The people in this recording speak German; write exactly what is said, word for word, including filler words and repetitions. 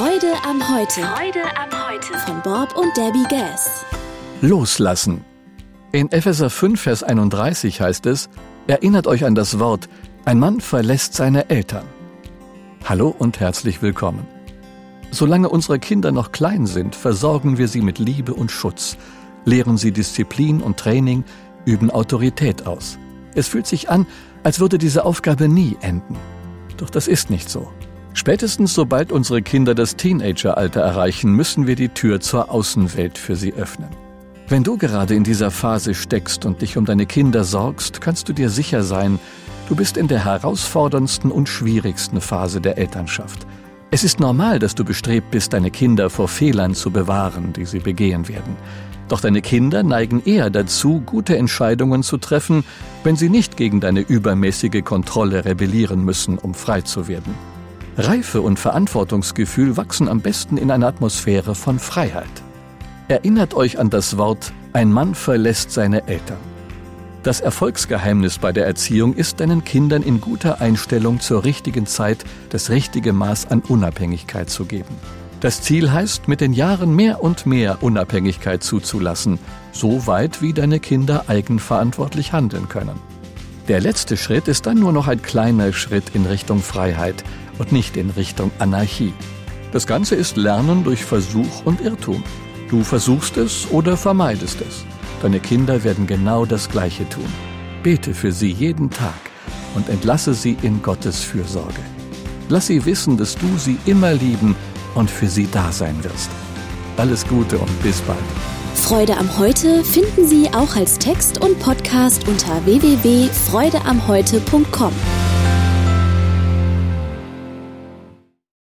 Freude am Heute. Freude am Heute. Von Bob und Debbie Gass. Loslassen. In Epheser fünf, Vers einunddreißig heißt es, erinnert euch an das Wort, ein Mann verlässt seine Eltern. Hallo und herzlich willkommen. Solange unsere Kinder noch klein sind, versorgen wir sie mit Liebe und Schutz, lehren sie Disziplin und Training, üben Autorität aus. Es fühlt sich an, als würde diese Aufgabe nie enden. Doch das ist nicht so. Spätestens sobald unsere Kinder das Teenageralter erreichen, müssen wir die Tür zur Außenwelt für sie öffnen. Wenn du gerade in dieser Phase steckst und dich um deine Kinder sorgst, kannst du dir sicher sein, du bist in der herausforderndsten und schwierigsten Phase der Elternschaft. Es ist normal, dass du bestrebt bist, deine Kinder vor Fehlern zu bewahren, die sie begehen werden. Doch deine Kinder neigen eher dazu, gute Entscheidungen zu treffen, wenn sie nicht gegen deine übermäßige Kontrolle rebellieren müssen, um frei zu werden. Reife und Verantwortungsgefühl wachsen am besten in einer Atmosphäre von Freiheit. Erinnert euch an das Wort, ein Mann verlässt seine Eltern. Das Erfolgsgeheimnis bei der Erziehung ist, deinen Kindern in guter Einstellung zur richtigen Zeit das richtige Maß an Unabhängigkeit zu geben. Das Ziel heißt, mit den Jahren mehr und mehr Unabhängigkeit zuzulassen, so weit wie deine Kinder eigenverantwortlich handeln können. Der letzte Schritt ist dann nur noch ein kleiner Schritt in Richtung Freiheit und nicht in Richtung Anarchie. Das Ganze ist Lernen durch Versuch und Irrtum. Du versuchst es oder vermeidest es. Deine Kinder werden genau das Gleiche tun. Bete für sie jeden Tag und entlasse sie in Gottes Fürsorge. Lass sie wissen, dass du sie immer lieben und für sie da sein wirst. Alles Gute und bis bald. Freude am Heute finden Sie auch als Text und Podcast unter w w w punkt freude am heute punkt com.